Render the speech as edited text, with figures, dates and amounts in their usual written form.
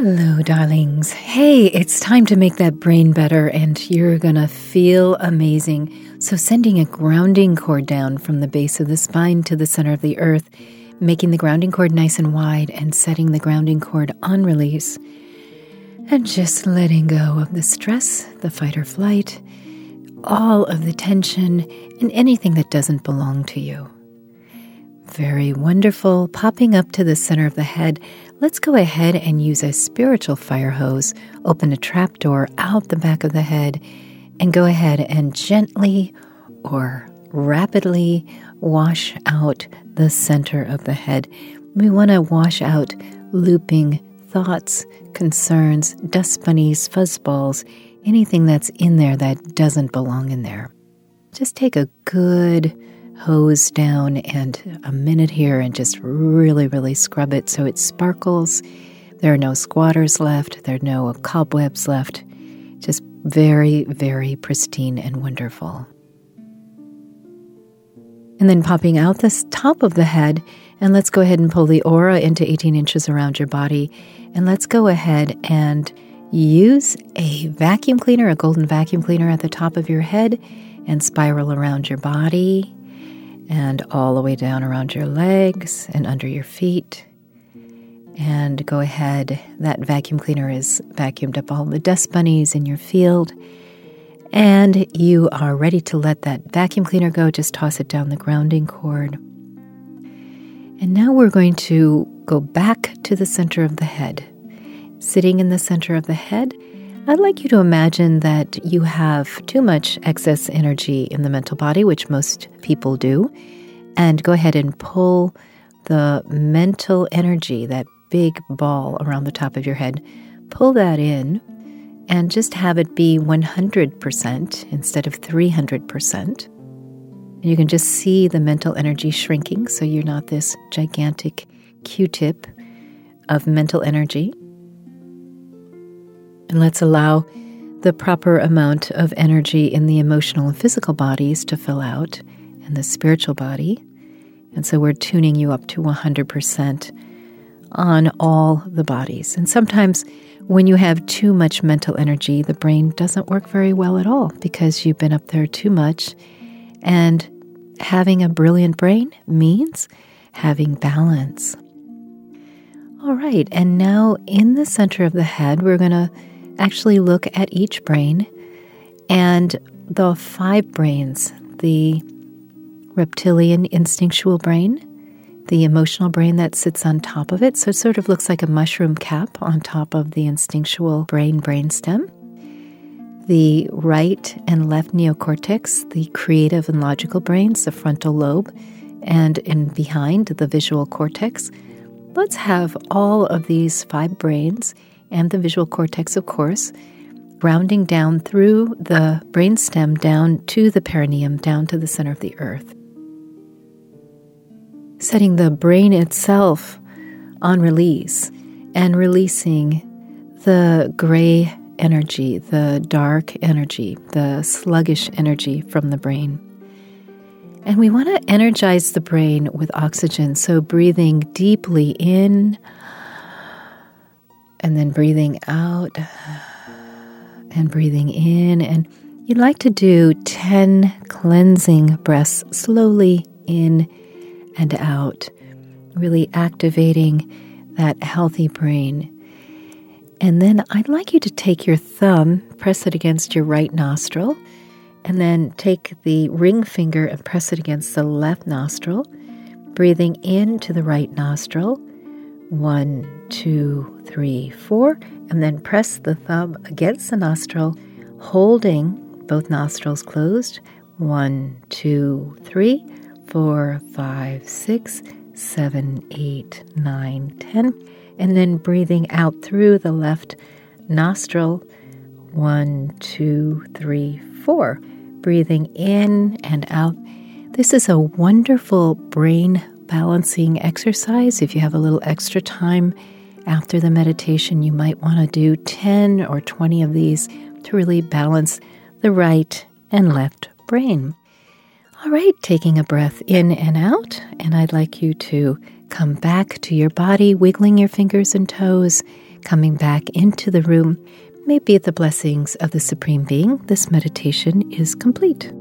Hello, darlings. Hey, it's time to make that brain better, and you're gonna feel amazing. So sending a grounding cord down from the base of the spine to the center of the earth, making the grounding cord nice and wide, and setting the grounding cord on release. And just letting go of the stress, the fight or flight, all of the tension, and anything that doesn't belong to you. Very wonderful. Popping up to the center of the head, let's go ahead and use a spiritual fire hose, open a trapdoor out the back of the head, and go ahead and gently or rapidly wash out the center of the head. We want to wash out looping thoughts, concerns, dust bunnies, fuzzballs, anything that's in there that doesn't belong in there. Just take a good hose down and a minute here and just really scrub it so it sparkles. There are no squatters left. There are no cobwebs left. Just very, very pristine and wonderful. And then popping out the top of the head, and let's go ahead and pull the aura into 18 inches around your body. And let's go ahead and use a vacuum cleaner, a golden vacuum cleaner at the top of your head, and spiral around your body and all the way down around your legs and under your feet. And go ahead, that vacuum cleaner is vacuumed up all the dust bunnies in your field. And you are ready to let that vacuum cleaner go. Just toss it down the grounding cord. And now we're going to go back to the center of the head. Sitting in the center of the head, I'd like you to imagine that you have too much excess energy in the mental body, which most people do, and go ahead and pull the mental energy, that big ball around the top of your head, pull that in and just have it be 100% instead of 300%. You can just see the mental energy shrinking, so you're not this gigantic Q-tip of mental energy. And let's allow the proper amount of energy in the emotional and physical bodies to fill out, and the spiritual body. And so we're tuning you up to 100% on all the bodies. And sometimes when you have too much mental energy, the brain doesn't work very well at all because you've been up there too much. And having a brilliant brain means having balance. All right, and now in the center of the head, we're going to actually look at each brain and the 5 brains: the reptilian instinctual brain, the emotional brain that sits on top of it, so it sort of looks like a mushroom cap on top of the instinctual brainstem, the right and left neocortex, the creative and logical brains, the frontal lobe, and in behind the visual cortex. Let's have all of these 5 brains and the visual cortex, of course, rounding down through the brainstem down to the perineum, down to the center of the earth. Setting the brain itself on release and releasing the gray energy, the dark energy, the sluggish energy from the brain. And we want to energize the brain with oxygen, so breathing deeply in and then breathing out and breathing in. And you'd like to do 10 cleansing breaths slowly in and out, really activating that healthy brain. And then I'd like you to take your thumb, press it against your right nostril, and then take the ring finger and press it against the left nostril, breathing into the right nostril. 1, 2, 3, 4, and then press the thumb against the nostril, holding both nostrils closed. 1, 2, 3, 4, 5, 6, 7, 8, 9, 10, and then breathing out through the left nostril. 1, 2, 3, 4. Breathing in and out. This is a wonderful brain balancing exercise. If you have a little extra time after the meditation, you might want to do 10 or 20 of these to really balance the right and left brain. All right, taking a breath in and out, and I'd like you to come back to your body, wiggling your fingers and toes, coming back into the room. May it be the blessings of the Supreme Being. This meditation is complete.